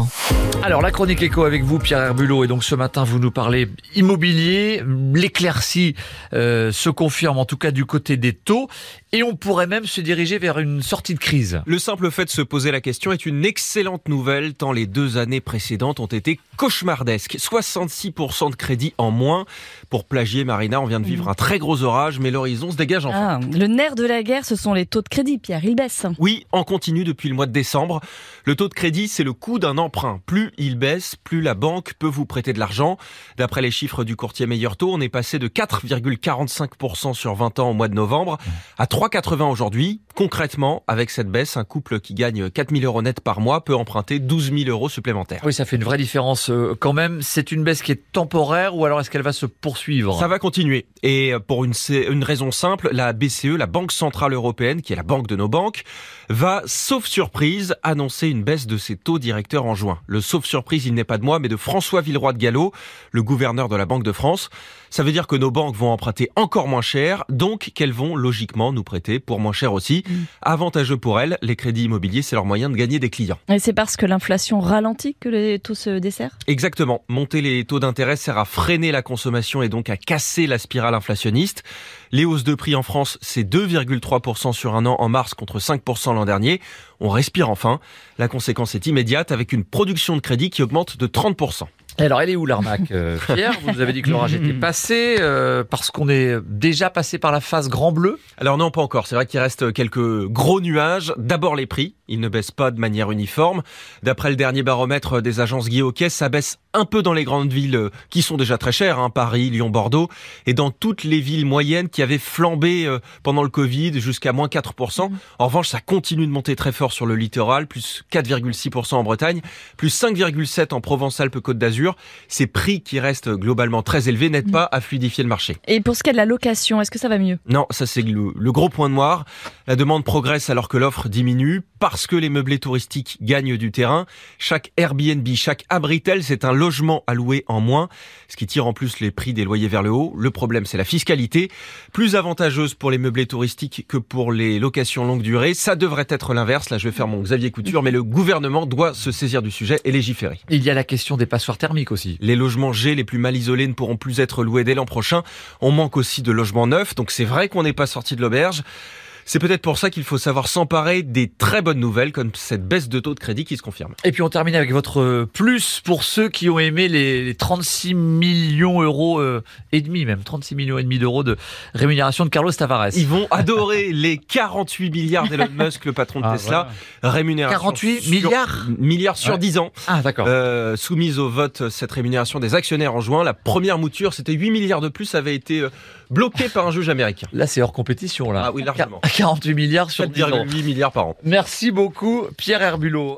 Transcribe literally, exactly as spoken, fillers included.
Chaud. Alors la chronique éco avec vous, Pierre Herbulot, et donc ce matin vous nous parlez immobilier. L'éclaircie euh, se confirme en tout cas du côté des taux, et on pourrait même se diriger vers une sortie de crise. Le simple fait de se poser la question est une excellente nouvelle, tant les deux années précédentes ont été cauchemardesques. soixante-six pour cent de crédit en moins. Pour plagier Marina, on vient de vivre un très gros orage, mais l'horizon se dégage enfin. Ah, le nerf de la guerre, ce sont les taux de crédit, Pierre, ils baissent. Oui, en continu depuis le mois de décembre. Le taux de crédit, c'est le coût d'un emprunt. Plus il baisse, plus la banque peut vous prêter de l'argent. D'après les chiffres du courtier Meilleur Taux, on est passé de quatre virgule quarante-cinq pour cent sur vingt ans au mois de novembre à trois virgule quatre-vingts aujourd'hui. Concrètement, avec cette baisse, un couple qui gagne quatre mille euros net par mois peut emprunter douze mille euros supplémentaires. Oui, ça fait une vraie différence euh, quand même. C'est une baisse qui est temporaire ou alors est-ce qu'elle va se poursuivre ? Ça va continuer. Et pour une, une raison simple, la B C E, la Banque Centrale Européenne, qui est la banque de nos banques, va, sauf surprise, annoncer une baisse de ses taux directeurs en juin. Le sauf surprise, il n'est pas de moi, mais de François Villeroy de Galhau, le gouverneur de la Banque de France. Ça veut dire que nos banques vont emprunter encore moins cher, donc qu'elles vont logiquement nous prêter pour moins cher aussi. Mmh. Avantageux pour elles, les crédits immobiliers, c'est leur moyen de gagner des clients. Et c'est parce que l'inflation ralentit que les taux se desserrent ? Exactement. Monter les taux d'intérêt sert à freiner la consommation et donc à casser la spirale inflationniste. Les hausses de prix en France, c'est deux virgule trois pour cent sur un an en mars contre cinq pour cent l'an dernier. On respire enfin. La conséquence est immédiate avec une production de crédit qui augmente de trente pour cent. Alors, elle est où l'arnaque, euh, Pierre ? Vous nous avez dit que l'orage était passé, euh, parce qu'on est déjà passé par la phase grand bleu ? Alors non, pas encore. C'est vrai qu'il reste quelques gros nuages. D'abord les prix. Ils ne baissent pas de manière uniforme. D'après le dernier baromètre des agences Guy Hockey, ça baisse un peu dans les grandes villes qui sont déjà très chères, hein, Paris, Lyon, Bordeaux, et dans toutes les villes moyennes qui avaient flambé euh, pendant le Covid jusqu'à moins quatre pour cent. En revanche, ça continue de monter très fort sur le littoral, plus quatre virgule six pour cent en Bretagne, plus cinq virgule sept pour cent en Provence-Alpes-Côte d'Azur. Ces prix qui restent globalement très élevés n'aident pas à fluidifier le marché. Et pour ce qui est de la location, est-ce que ça va mieux ? Non, ça c'est le, le gros point noir. La demande progresse alors que l'offre diminue parce que les meublés touristiques gagnent du terrain. Chaque Airbnb, chaque abritel, c'est un logement à louer en moins, ce qui tire en plus les prix des loyers vers le haut. Le problème, c'est la fiscalité, plus avantageuse pour les meublés touristiques que pour les locations longue durée. Ça devrait être l'inverse. Là, je vais faire mon Xavier Couture, mais le gouvernement doit se saisir du sujet et légiférer. Il y a la question des passoires thermiques aussi. Les logements G les plus mal isolés ne pourront plus être loués dès l'an prochain. On manque aussi de logements neufs, donc c'est vrai qu'on n'est pas sorti de l'auberge. C'est peut-être pour ça qu'il faut savoir s'emparer des très bonnes nouvelles comme cette baisse de taux de crédit qui se confirme. Et puis on termine avec votre plus pour ceux qui ont aimé les, les trente-six millions euros euh, et demi, même trente-six millions et demi d'euros de rémunération de Carlos Tavares. Ils vont adorer les quarante-huit milliards d'Elon Musk, le patron de ah, Tesla. Voilà. Rémunération quarante-huit sur, milliards milliards sur ouais. dix ans. Ah d'accord. Euh, soumise au vote cette rémunération des actionnaires en juin. La première mouture, c'était huit milliards de plus, avait été euh, bloquée par un juge américain. Là c'est hors compétition là. Ah oui, largement. quarante-huit milliards sur sept virgule huit milliards par an. Merci beaucoup Pierre Herbulot.